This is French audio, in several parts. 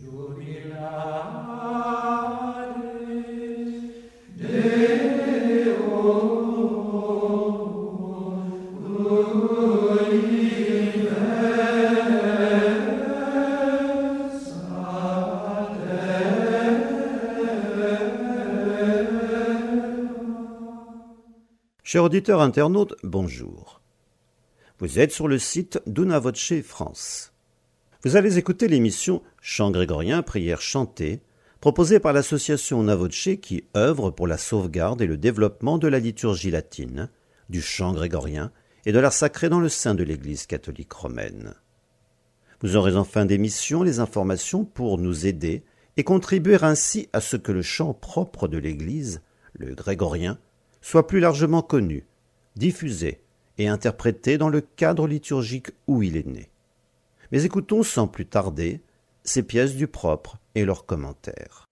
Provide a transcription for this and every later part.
Chers auditeurs internautes, bonjour. Vous êtes sur le site d'Una Voce France. Vous allez écouter l'émission Chant grégorien, prière chantée, proposée par l'association Una Voce qui œuvre pour la sauvegarde et le développement de la liturgie latine, du chant grégorien et de l'art sacré dans le sein de l'Église catholique romaine. Vous aurez en fin d'émission les informations pour nous aider et contribuer ainsi à ce que le chant propre de l'Église, le grégorien, soit plus largement connu, diffusé et interprété dans le cadre liturgique où il est né. Mais écoutons sans plus tarder ces pièces du propre et leurs commentaires.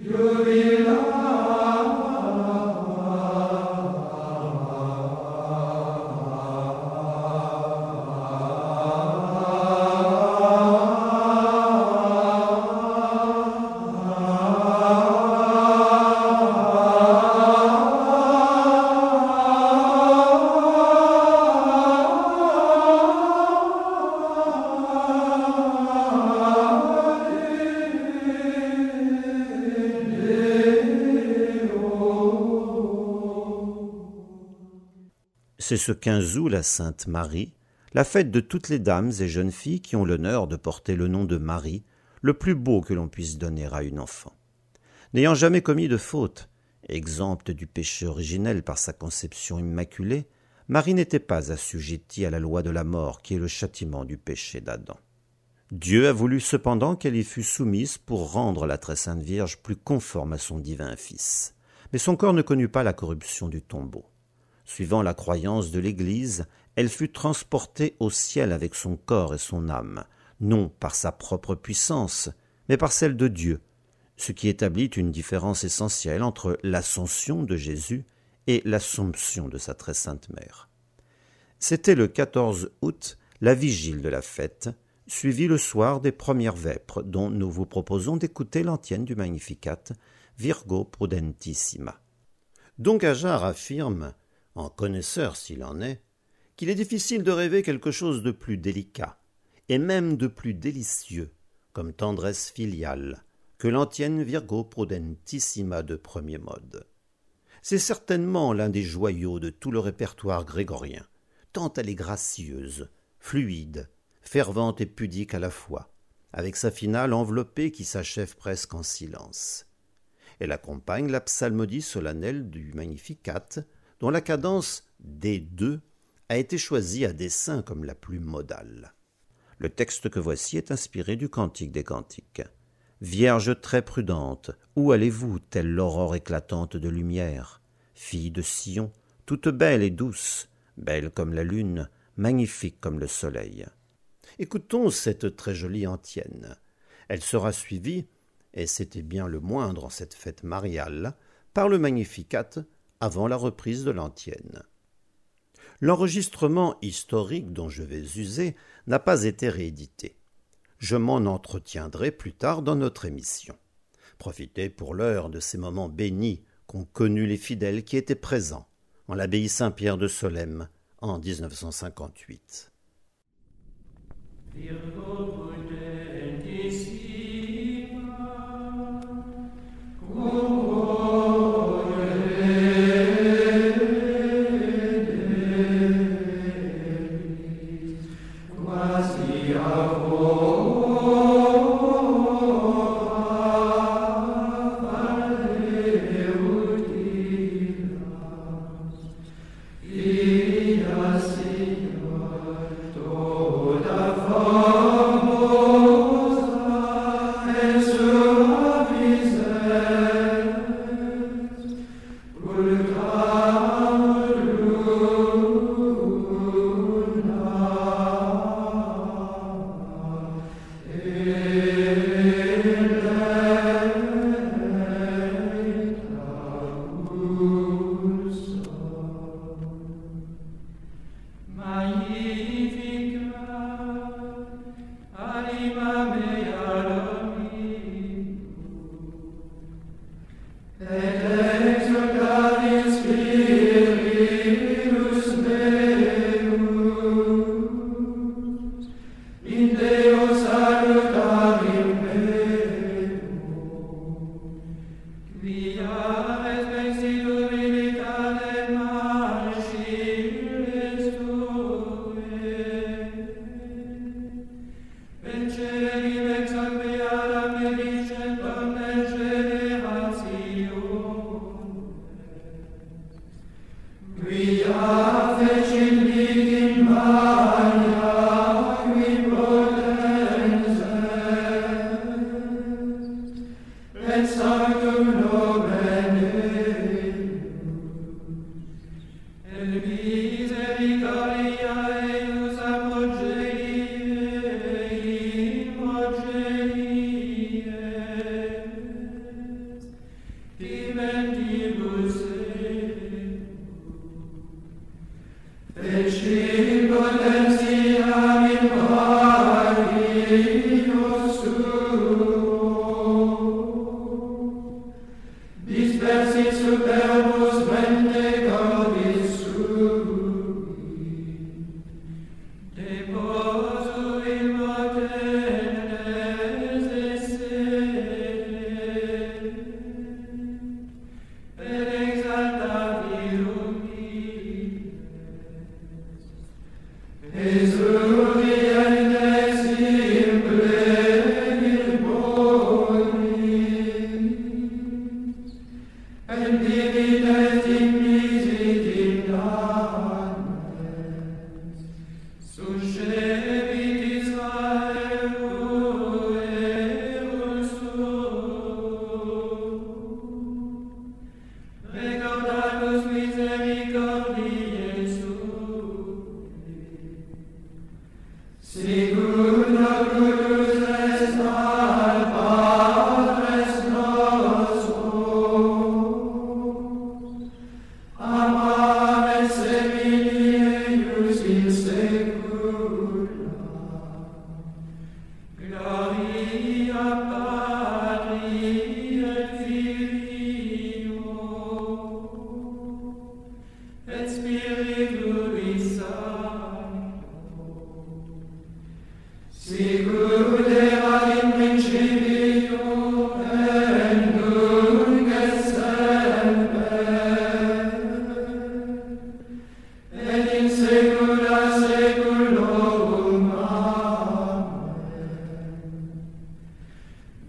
C'est ce 15 août la Sainte Marie, la fête de toutes les dames et jeunes filles qui ont l'honneur de porter le nom de Marie, le plus beau que l'on puisse donner à une enfant. N'ayant jamais commis de faute, exempte du péché originel par sa conception immaculée, Marie n'était pas assujettie à la loi de la mort qui est le châtiment du péché d'Adam. Dieu a voulu cependant qu'elle y fût soumise pour rendre la très sainte Vierge plus conforme à son divin Fils. Mais son corps ne connut pas la corruption du tombeau. Suivant la croyance de l'Église, elle fut transportée au ciel avec son corps et son âme, non par sa propre puissance, mais par celle de Dieu, ce qui établit une différence essentielle entre l'ascension de Jésus et l'assomption de sa très sainte mère. C'était le 14 août, la vigile de la fête, suivie le soir des premières vêpres, dont nous vous proposons d'écouter l'antienne du Magnificat, Virgo Prudentissima. Don Gajar affirme, en connaisseur s'il en est, qu'il est difficile de rêver quelque chose de plus délicat, et même de plus délicieux, comme tendresse filiale, que l'antienne Virgo Prudentissima de premier mode. C'est certainement l'un des joyaux de tout le répertoire grégorien, tant elle est gracieuse, fluide, fervente et pudique à la fois, avec sa finale enveloppée qui s'achève presque en silence. Elle accompagne la psalmodie solennelle du Magnificat, dont la cadence D2 a été choisie à dessein comme la plus modale. Le texte que voici est inspiré du Cantique des Cantiques. « Vierge très prudente, où allez-vous, telle l'aurore éclatante de lumière? Fille de Sion, toute belle et douce, belle comme la lune, magnifique comme le soleil. » Écoutons cette très jolie antienne. Elle sera suivie, et c'était bien le moindre en cette fête mariale, par le Magnificat, avant la reprise de l'antienne. L'enregistrement historique dont je vais user n'a pas été réédité. Je m'en entretiendrai plus tard dans notre émission. Profitez pour l'heure de ces moments bénis qu'ont connus les fidèles qui étaient présents en l'abbaye Saint-Pierre de Solesmes en 1958. Señor, toda fama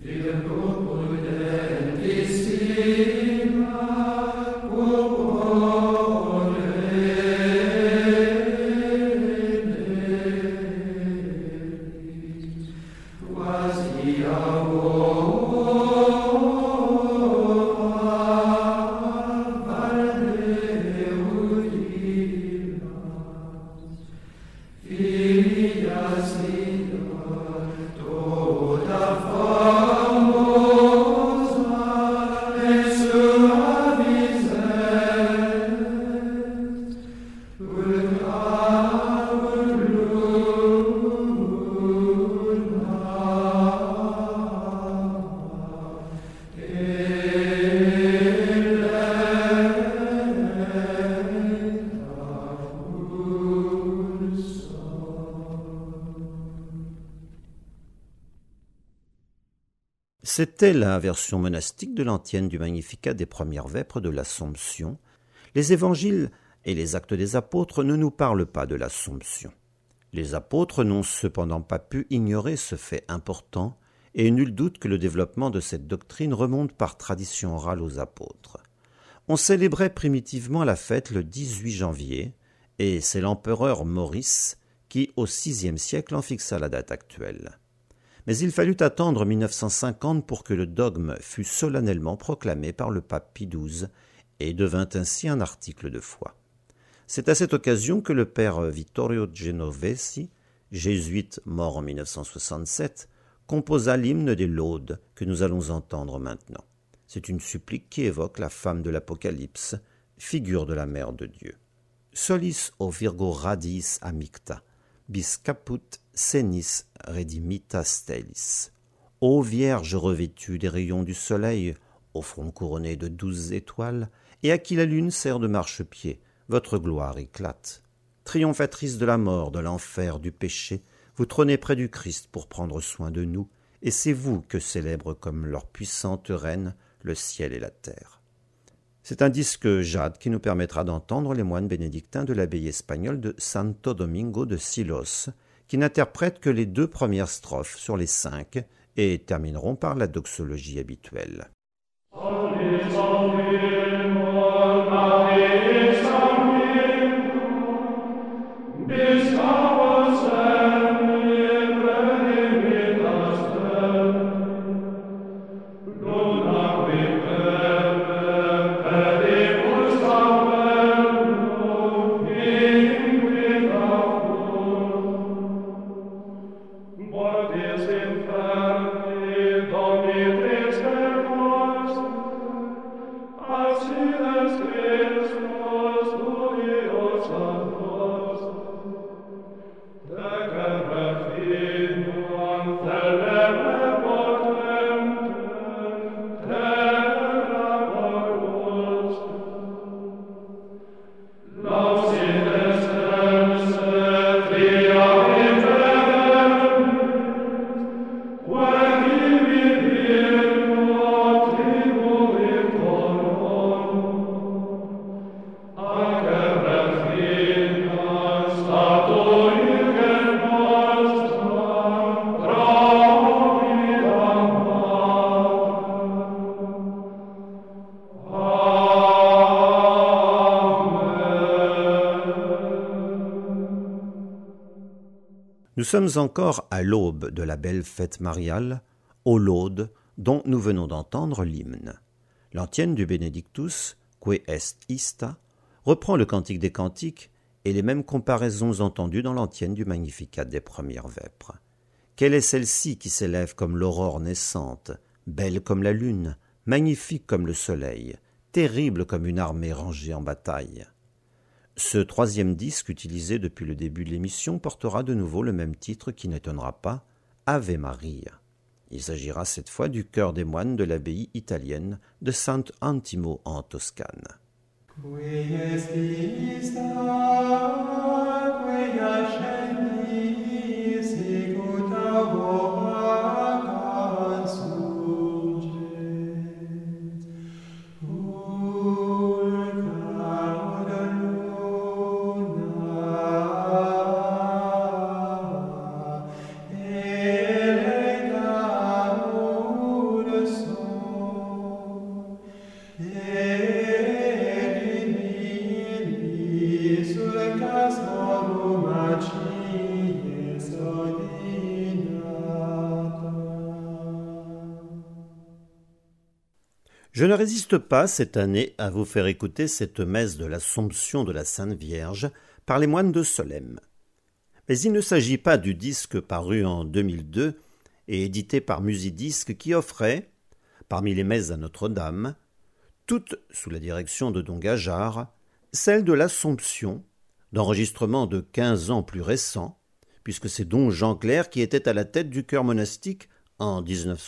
C'était la version monastique de l'antienne du Magnificat des premières vêpres de l'Assomption. Les évangiles et les actes des apôtres ne nous parlent pas de l'Assomption. Les apôtres n'ont cependant pas pu ignorer ce fait important, et nul doute que le développement de cette doctrine remonte par tradition orale aux apôtres. On célébrait primitivement la fête le 18 janvier, et c'est l'empereur Maurice qui, au VIe siècle, en fixa la date actuelle. Mais il fallut attendre 1950 pour que le dogme fût solennellement proclamé par le pape Pie XII et devint ainsi un article de foi. C'est à cette occasion que le père Vittorio Genovesi, jésuite mort en 1967, composa l'hymne des laudes que nous allons entendre maintenant. C'est une supplique qui évoque la femme de l'Apocalypse, figure de la mère de Dieu. Solis o Virgo radiis amicta, bis caput senis redimita stellis. Ô Vierge revêtue des rayons du soleil, au front couronné de 12 étoiles, et à qui la lune sert de marchepied, votre gloire éclate. Triomphatrice de la mort, de l'enfer, du péché, vous trônez près du Christ pour prendre soin de nous, et c'est vous que célèbrent comme leur puissante reine le ciel et la terre. C'est un disque jade qui nous permettra d'entendre les moines bénédictins de l'abbaye espagnole de Santo Domingo de Silos, qui n'interprètent que les 2 premières strophes sur les 5 et termineront par la doxologie habituelle. Nous sommes encore à l'aube de la belle fête mariale, aux laudes, dont nous venons d'entendre l'hymne. L'antienne du Benedictus, Que est ista, reprend le Cantique des Cantiques et les mêmes comparaisons entendues dans l'antienne du Magnificat des premières vêpres. Quelle est celle-ci qui s'élève comme l'aurore naissante, belle comme la lune, magnifique comme le soleil, terrible comme une armée rangée en bataille? Ce 3e disque, utilisé depuis le début de l'émission, portera de nouveau le même titre qui n'étonnera pas, Ave Maria. Il s'agira cette fois du chœur des moines de l'abbaye italienne de Sant'Antimo en Toscane. Je ne résiste pas cette année à vous faire écouter cette messe de l'Assomption de la Sainte Vierge par les moines de Solesmes. Mais il ne s'agit pas du disque paru en 2002 et édité par Musidisc qui offrait, parmi les messes à Notre-Dame, toutes sous la direction de Don Gajard, celle de l'Assomption, d'enregistrement de 15 ans plus récent, puisque c'est Don Jean Clair qui était à la tête du chœur monastique en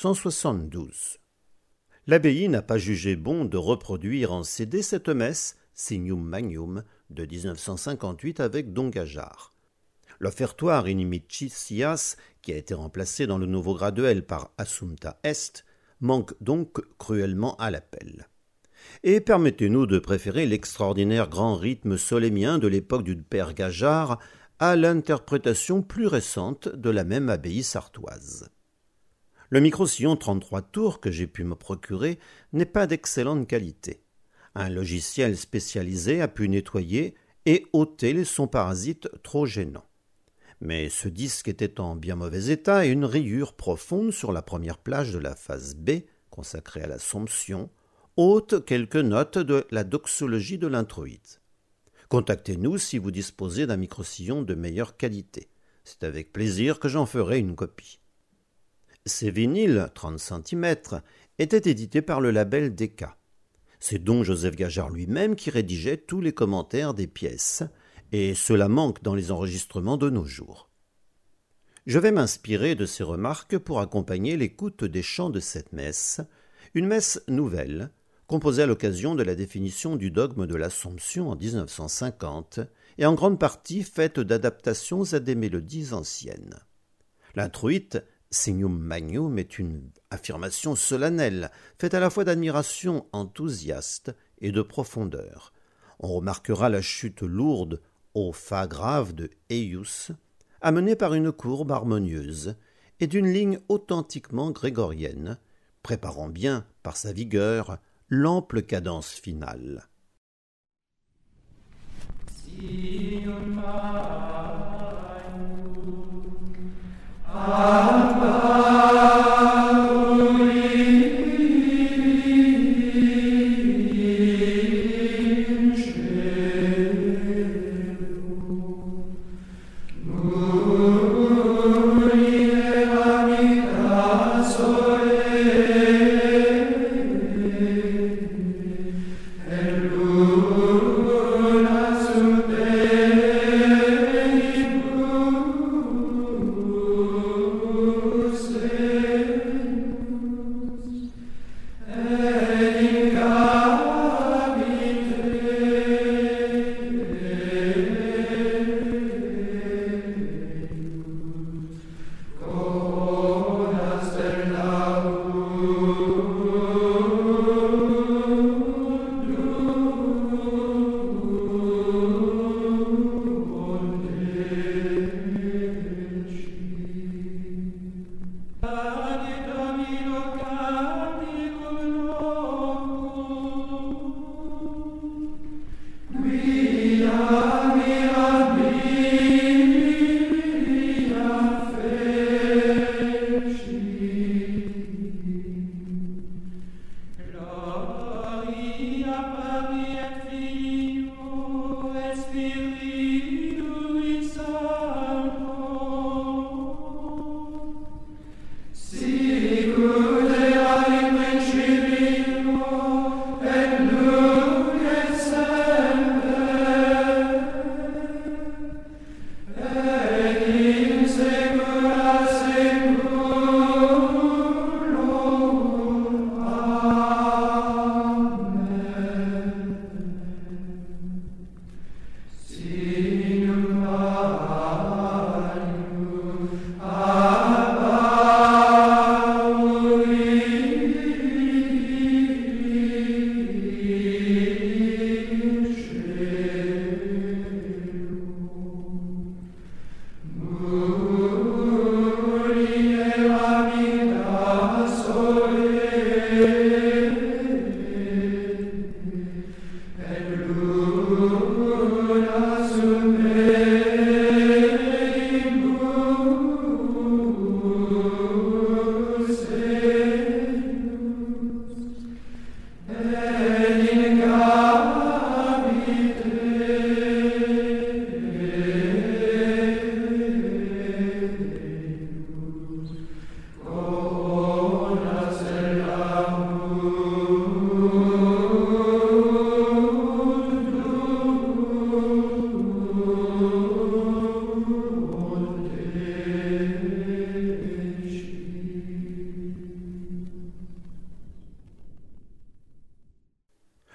1972. L'abbaye n'a pas jugé bon de reproduire en CD cette messe, Signum Magnum, de 1958 avec Don Gajard. L'offertoire Inimicitias, qui a été remplacé dans le nouveau graduel par Assumpta Est, manque donc cruellement à l'appel. Et permettez-nous de préférer l'extraordinaire grand rythme solémien de l'époque du père Gajard à l'interprétation plus récente de la même abbaye sartoise. Le micro-sillon 33 tours que j'ai pu me procurer n'est pas d'excellente qualité. Un logiciel spécialisé a pu nettoyer et ôter les sons parasites trop gênants. Mais ce disque était en bien mauvais état et une rayure profonde sur la première plage de la phase B, consacrée à l'Assomption, ôte quelques notes de la doxologie de l'introïte. Contactez-nous si vous disposez d'un micro-sillon de meilleure qualité. C'est avec plaisir que j'en ferai une copie. Ces vinyles, 30 cm, étaient édités par le label Decca. C'est Don Joseph Gajard lui-même qui rédigeait tous les commentaires des pièces, et cela manque dans les enregistrements de nos jours. Je vais m'inspirer de ces remarques pour accompagner l'écoute des chants de cette messe, une messe nouvelle, composée à l'occasion de la définition du dogme de l'Assomption en 1950, et en grande partie faite d'adaptations à des mélodies anciennes. L'introïte Signum Magnum est une affirmation solennelle, faite à la fois d'admiration enthousiaste et de profondeur. On remarquera la chute lourde au fa grave de Eius, amenée par une courbe harmonieuse et d'une ligne authentiquement grégorienne, préparant bien, par sa vigueur, l'ample cadence finale.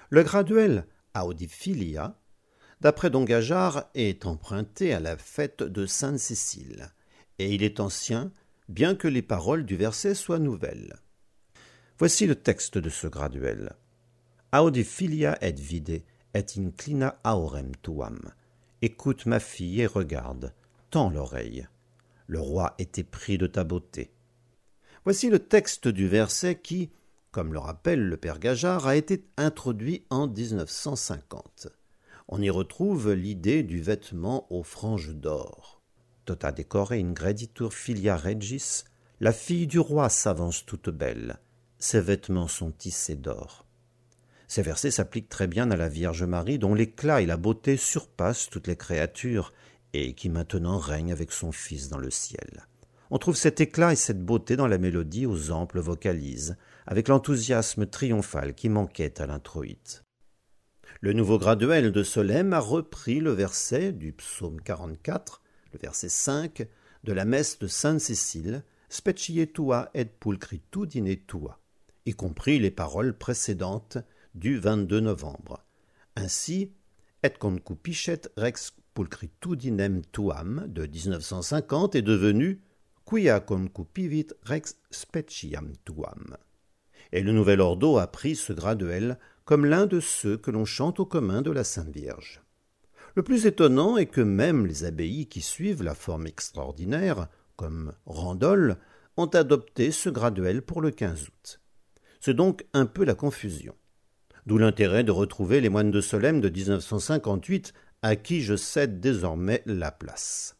Le graduel Audiphilia, d'après Don Gageard, est emprunté à la fête de Sainte-Cécile, et il est ancien, bien que les paroles du verset soient nouvelles. Voici le texte de ce graduel. Audiphilia et vide, et inclina aurem tuam. Écoute ma fille et regarde, tends l'oreille. Le roi était pris de ta beauté. Voici le texte du verset qui, comme le rappelle le père Gageard, a été introduit en 1950. On y retrouve l'idée du vêtement aux franges d'or. Tota decore ingreditur filia regis, la fille du roi s'avance toute belle, ses vêtements sont tissés d'or. Ces versets s'appliquent très bien à la Vierge Marie, dont l'éclat et la beauté surpassent toutes les créatures, et qui maintenant règne avec son Fils dans le ciel. On trouve cet éclat et cette beauté dans la mélodie aux amples vocalises, avec l'enthousiasme triomphal qui manquait à l'introïte. Le nouveau graduel de Solesmes a repris le verset du psaume 44, le verset 5, de la messe de Sainte-Cécile, Specie tua et pulchritudine tua, y compris les paroles précédentes du 22 novembre. Ainsi, et concupiscet rex pulchritudinem tuam de 1950 est devenu quia concupivit rex speciam tuam. Et le nouvel ordo a pris ce graduel comme l'un de ceux que l'on chante au commun de la Sainte Vierge. Le plus étonnant est que même les abbayes qui suivent la forme extraordinaire, comme Randol, ont adopté ce graduel pour le 15 août. C'est donc un peu la confusion. D'où l'intérêt de retrouver les moines de Solesmes de 1958, à qui je cède désormais la place.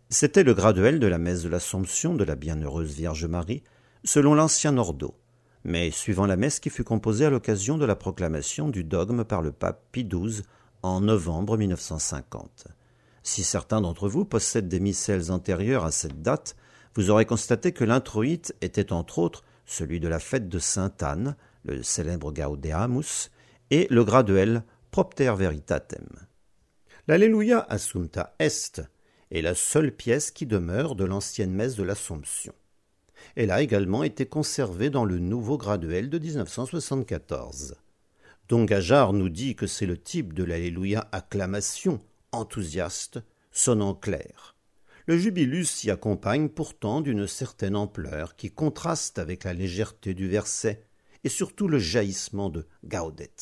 C'était le graduel de la messe de l'Assomption de la Bienheureuse Vierge Marie, selon l'ancien ordo, mais suivant la messe qui fut composée à l'occasion de la proclamation du dogme par le pape Pie XII en novembre 1950. Si certains d'entre vous possèdent des missels antérieurs à cette date, vous aurez constaté que l'introïte était entre autres celui de la fête de Sainte Anne, le célèbre Gaudeamus, et le graduel Propter Veritatem. L'Alleluia Assumpta Est est la seule pièce qui demeure de l'ancienne messe de l'Assomption. Elle a également été conservée dans le nouveau graduel de 1974. Don Gajard nous dit que c'est le type de l'Alléluia acclamation, enthousiaste, sonnant clair. Le jubilus s'y accompagne pourtant d'une certaine ampleur qui contraste avec la légèreté du verset et surtout le jaillissement de Gaudet.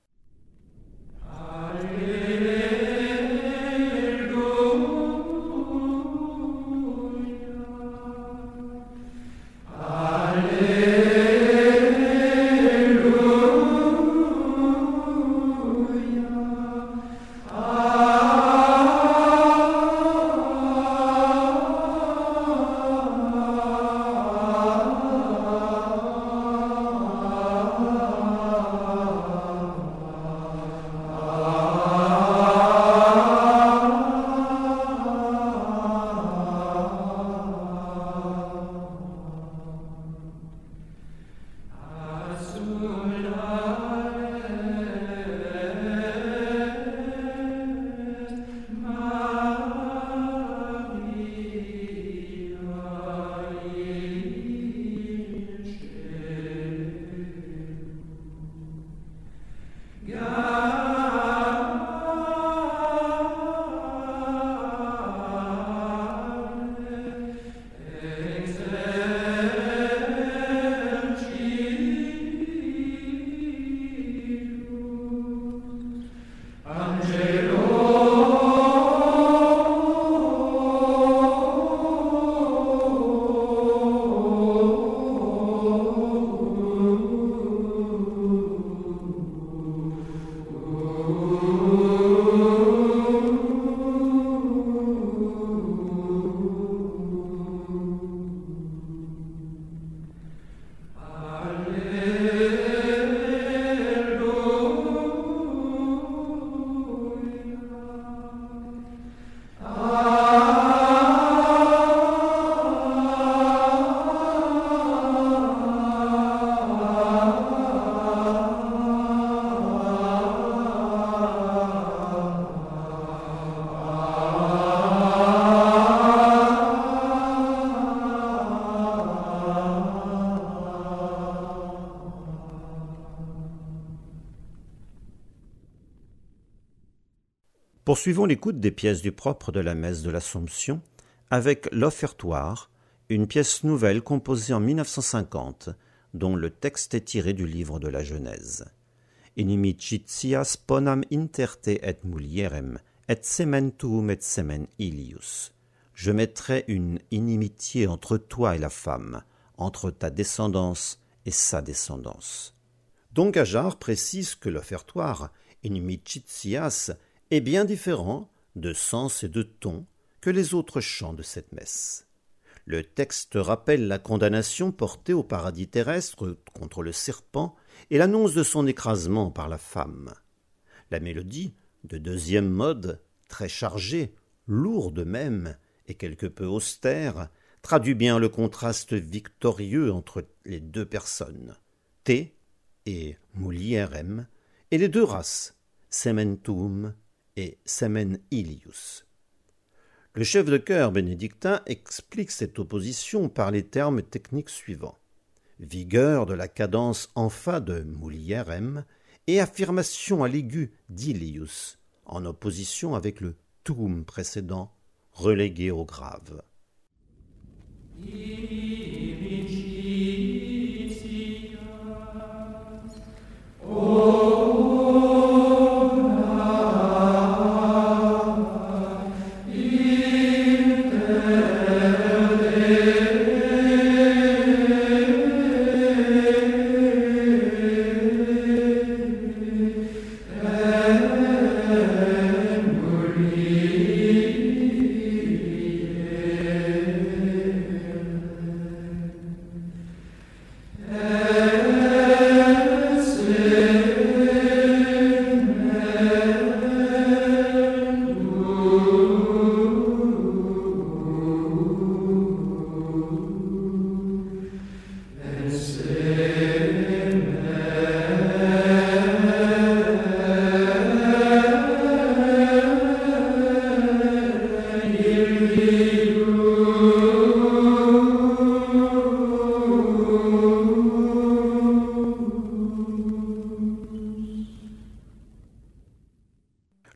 Poursuivons l'écoute des pièces du propre de la messe de l'Assomption avec l'Offertoire, une pièce nouvelle composée en 1950, dont le texte est tiré du livre de la Genèse. Inimicitias ponam interte et mulierem, et sementum et semen ilius. Je mettrai une inimitié entre toi et la femme, entre ta descendance et sa descendance. Don Gajard précise que l'Offertoire, Inimicitias, est bien différent de sens et de ton que les autres chants de cette messe. Le texte rappelle la condamnation portée au paradis terrestre contre le serpent et l'annonce de son écrasement par la femme. La mélodie, de deuxième mode, très chargée, lourde même et quelque peu austère, traduit bien le contraste victorieux entre les deux personnes, te et mulierem, et les deux races, sementum et semen ilius. Le chef de chœur bénédictin explique cette opposition par les termes techniques suivants: vigueur de la cadence en fa de mulierem et affirmation à l'aigu d'ilius, en opposition avec le tum précédent, relégué au grave.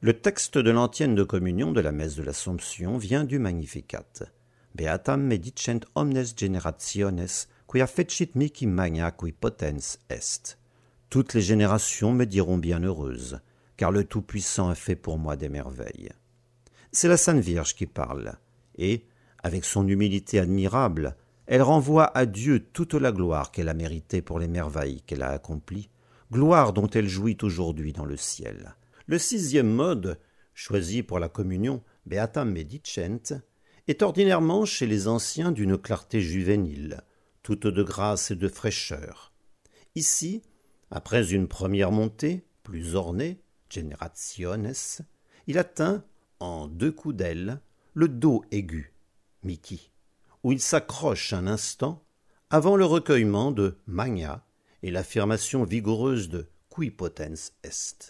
Le texte de l'antienne de communion de la messe de l'Assomption vient du Magnificat. Beatam medicent omnes generationes, quia fecit mihi magna qui potens est. Toutes les générations me diront bienheureuse, car le Tout-Puissant a fait pour moi des merveilles. C'est la Sainte Vierge qui parle, et, avec son humilité admirable, elle renvoie à Dieu toute la gloire qu'elle a méritée pour les merveilles qu'elle a accomplies, gloire dont elle jouit aujourd'hui dans le ciel. Le 6e mode, choisi pour la communion, Beatam medicent, est ordinairement chez les anciens d'une clarté juvénile, toute de grâce et de fraîcheur. Ici, après une première montée, plus ornée, generationes, il atteint, en 2 coups d'aile, le Do aigu, mihi, où il s'accroche un instant avant le recueillement de magna et l'affirmation vigoureuse de qui potens est.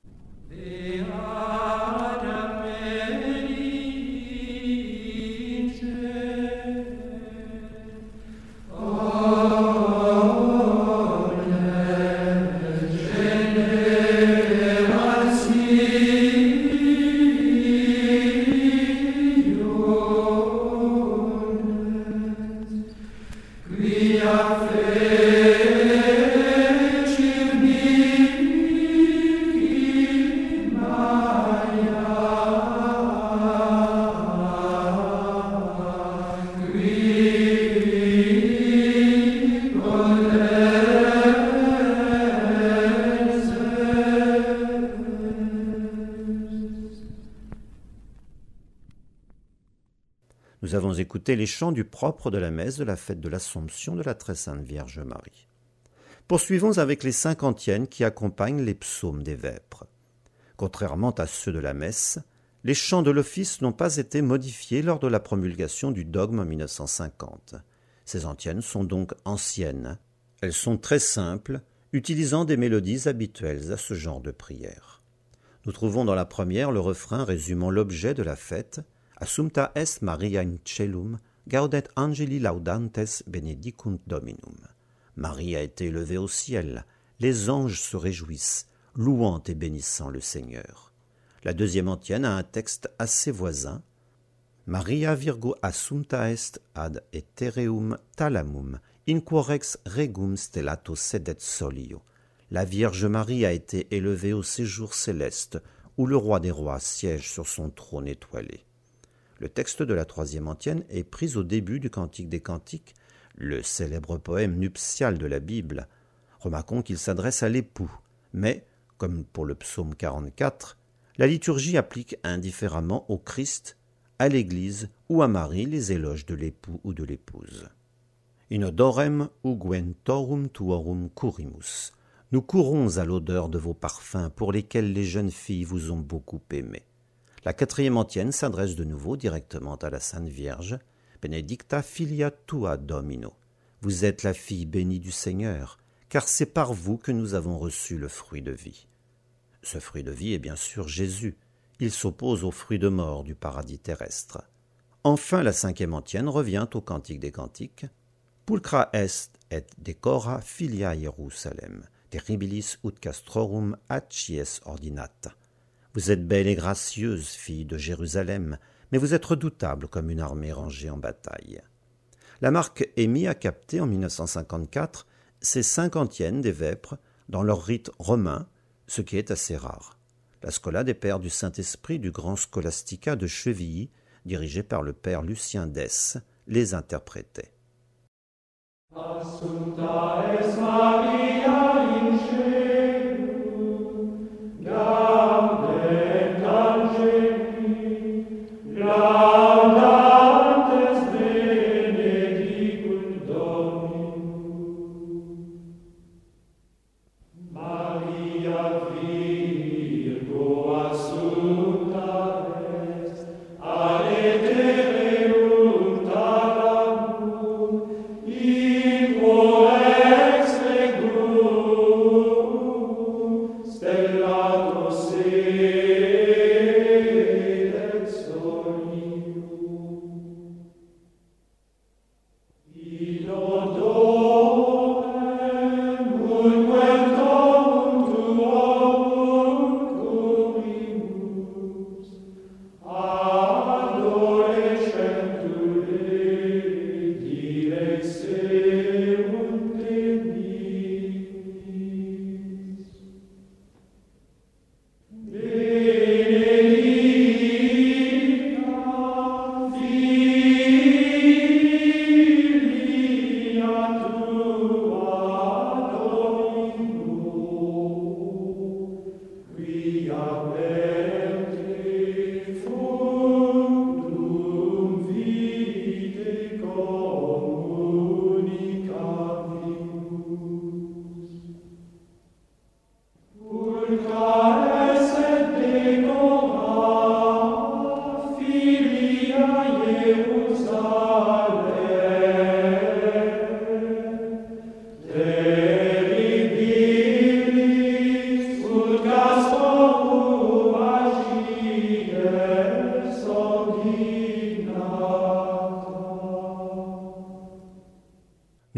Nous avons écouté les chants du propre de la messe de la fête de l'Assomption de la Très Sainte Vierge Marie. Poursuivons avec les 5 antiennes qui accompagnent les psaumes des vêpres. Contrairement à ceux de la messe, les chants de l'office n'ont pas été modifiés lors de la promulgation du dogme en 1950. Ces antiennes sont donc anciennes. Elles sont très simples, utilisant des mélodies habituelles à ce genre de prière. Nous trouvons dans la première le refrain résumant l'objet de la fête, Assumpta est Maria in celum, gaudet angeli laudantes benedicunt Dominum. Marie a été élevée au ciel, les anges se réjouissent, louant et bénissant le Seigneur. La deuxième antienne a un texte assez voisin. Maria virgo assumpta est ad ethereum thalamum, in quorex regum stellato sedet solio. La Vierge Marie a été élevée au séjour céleste, où le roi des rois siège sur son trône étoilé. Le texte de la troisième antienne est pris au début du Cantique des Cantiques, le célèbre poème nuptial de la Bible. Remarquons qu'il s'adresse à l'époux, mais, comme pour le psaume 44, la liturgie applique indifféremment au Christ, à l'Église ou à Marie les éloges de l'époux ou de l'épouse. In odorem unguentorum tuorum curimus. Nous courons à l'odeur de vos parfums pour lesquels les jeunes filles vous ont beaucoup aimé. La quatrième antienne s'adresse de nouveau directement à la Sainte Vierge. Benedicta filia tua Domino. Vous êtes la fille bénie du Seigneur, car c'est par vous que nous avons reçu le fruit de vie. Ce fruit de vie est bien sûr Jésus. Il s'oppose au fruit de mort du paradis terrestre. Enfin, la cinquième antienne revient au Cantique des Cantiques. Pulcra est et decora filia Hierusalem, terribilis ut castrorum accies ordinata. Vous êtes belle et gracieuse, fille de Jérusalem, mais vous êtes redoutable comme une armée rangée en bataille. La marque EMI a capté en 1954 ces 5 antiennes des vêpres dans leur rite romain, ce qui est assez rare. La Schola des Pères du Saint-Esprit du Grand Scholastica de Chevilly, dirigé par le père Lucien Dès, les interprétait. Assumpta est Maria in caelum, gaudet angeli, laudantes benedicunt Dominum. Maria Virgo assumpta est ad ethereum thalamum, in quo ex regum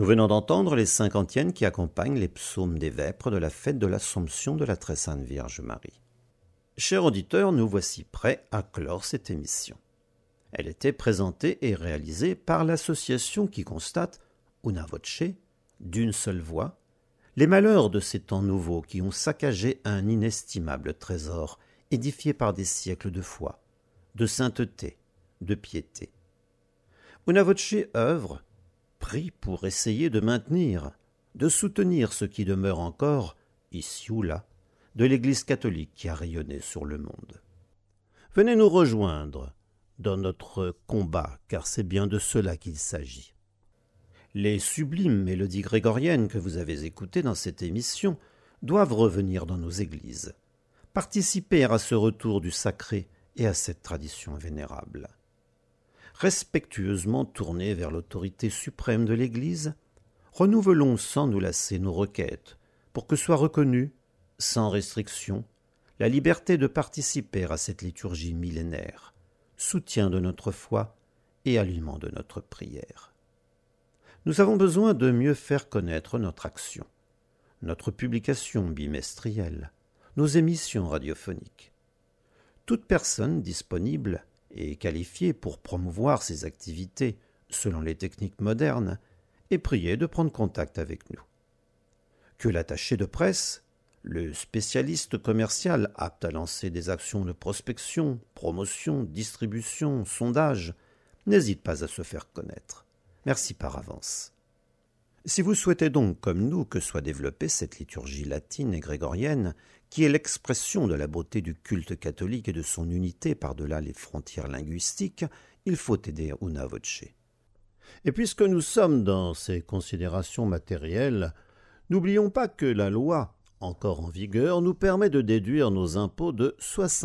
Nous venons d'entendre les 5 antiennes qui accompagnent les psaumes des vêpres de la fête de l'Assomption de la Très Sainte Vierge Marie. Chers auditeurs, nous voici prêts à clore cette émission. Elle était présentée et réalisée par l'association qui constate, una voce, d'une seule voix, les malheurs de ces temps nouveaux qui ont saccagé un inestimable trésor édifié par des siècles de foi, de sainteté, de piété. Una voce œuvre, prie pour essayer de maintenir, de soutenir ce qui demeure encore, ici ou là, de l'Église catholique qui a rayonné sur le monde. Venez nous rejoindre dans notre combat, car c'est bien de cela qu'il s'agit. Les sublimes mélodies grégoriennes que vous avez écoutées dans cette émission doivent revenir dans nos églises, participer à ce retour du sacré et à cette tradition vénérable. Respectueusement tournés vers l'autorité suprême de l'Église, renouvelons sans nous lasser nos requêtes pour que soit reconnue, sans restriction, la liberté de participer à cette liturgie millénaire, soutien de notre foi et aliment de notre prière. Nous avons besoin de mieux faire connaître notre action, notre publication bimestrielle, nos émissions radiophoniques. Toute personne disponible et qualifiée pour promouvoir ces activités selon les techniques modernes est priée de prendre contact avec nous. Que l'attaché de presse, le spécialiste commercial apte à lancer des actions de prospection, promotion, distribution, sondage, n'hésite pas à se faire connaître. Merci par avance. Si vous souhaitez donc, comme nous, que soit développée cette liturgie latine et grégorienne, qui est l'expression de la beauté du culte catholique et de son unité par-delà les frontières linguistiques, il faut aider una voce. Et puisque nous sommes dans ces considérations matérielles, n'oublions pas que la loi, encore en vigueur, nous permet de déduire nos impôts de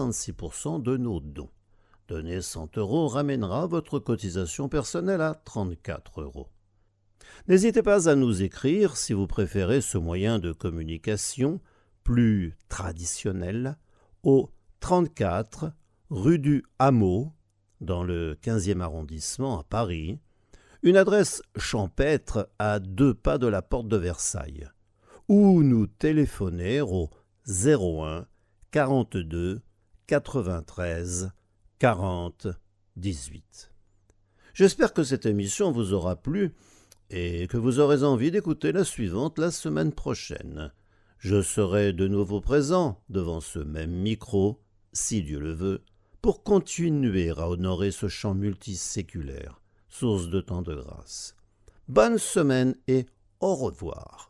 66% de nos dons. Donner 100 € ramènera votre cotisation personnelle à 34 €. N'hésitez pas à nous écrire si vous préférez ce moyen de communication plus traditionnel au 34 rue du Hameau, dans le 15e arrondissement à Paris, une adresse champêtre à 2 pas de la porte de Versailles, ou nous téléphoner au 01 42 93 40 18. J'espère que cette émission vous aura plu et que vous aurez envie d'écouter la suivante la semaine prochaine. Je serai de nouveau présent devant ce même micro, si Dieu le veut, pour continuer à honorer ce chant multiséculaire, source de tant de grâce. Bonne semaine et au revoir.